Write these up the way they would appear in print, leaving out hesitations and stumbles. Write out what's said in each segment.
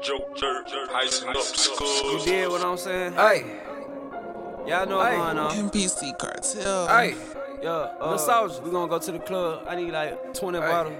You did what I'm saying? Hey, Y'all know what's going on. MPC Cartel. hey, The soldier, we gonna go to the club. I need like 20 bottles.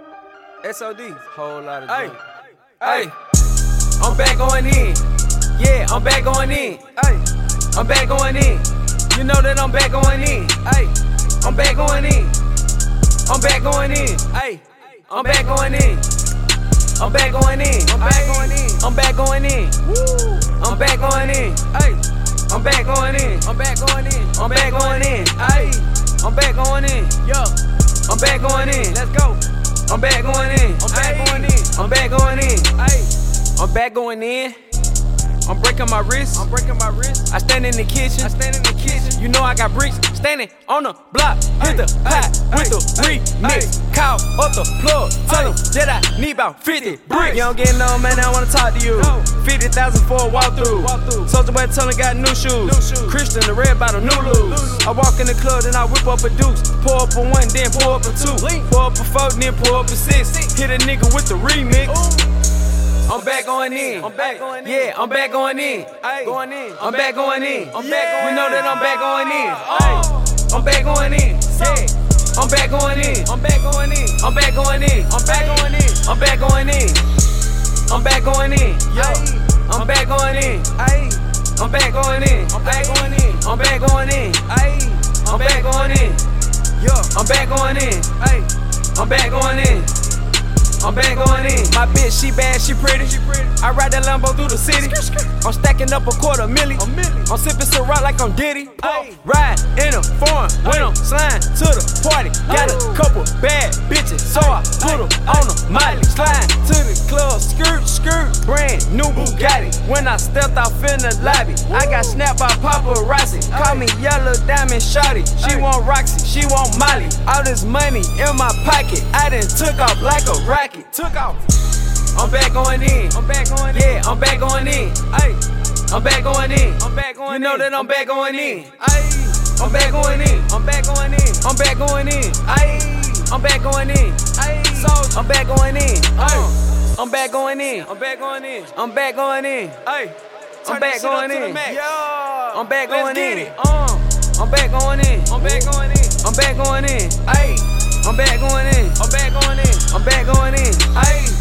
SOD, whole lot of hey, drink. hey. I'm back going in. Yeah, I'm back going in. Hey, I'm back going in. You know that I'm back going in. Hey, I'm back going in. I'm back going in. Hey, I'm back going in. I'm back going in. I'm back going in. I'm back going in. Woo. I'm back going in. Hey, I'm back going in. I'm back going in. I'm back going in. Hey, I'm back going in. Yo, I'm back going in. Let's go. I'm back going in. I'm back going in. I'm back going in. Hey, I'm back going in. I'm breaking my wrist. I'm breaking my wrist. I stand in the kitchen. I stand in the kitchen. You know I got bricks. Standing on the block. Hit the pot with the remix. Call up the plug. Tell them that I need about 50 bricks. You don't get no man, I wanna talk to you. 50,000 for a walkthrough. Soldier boy tell him got new shoes. Christian the red bottle, new loose. I walk in the club, then I whip up a deuce. Pour up a one, then pour up a two. Pour up a four, then pour up a six. Hit a nigga with the remix. I'm back going in. I'm back going in. Yeah, I'm back going in. Going in. I'm back going in. I'm back. We know that I'm back going in. I'm back going in. Yeah. I'm back going in. I'm back going in. I'm back going in. I'm back going in. I'm back going in. I'm back going in. Yo. I'm back going in. I'm back going in. I'm back going in. I'm back going in. I'm back going in. Yo. I'm back going in. I'm back going in. I'm back going in. My bitch, she bad, she pretty. I ride that Lambo through the city. I'm stacking up a $250,000. I'm sipping Ciroc like I'm Diddy. Ride in a foreign when I'm sliding to the party. Got a couple bad bitches, so I put them on a Miley. Slide to the club, skirt, brand new Bugatti. When I stepped off in the lobby, I got snapped by paparazzi. Call me Yellow Diamond Shawty. She want Roxy, she want Molly. All this money in my pocket, I done took off like a rocket. Took off. I'm back going in. I'm back going in. Yeah, I'm back going in. I'm back going in. I'm back going in. You know that I'm back going in. I'm back going in. I'm back going in. I'm back going in. I'm back going in. So I'm back going in. I'm back going in. I'm back going in. I'm back going in. I'm back going in. I'm back going in. I'm back going in. I'm back going in. I'm back going in. I'm back going in. I'm back going in. I'm back going in.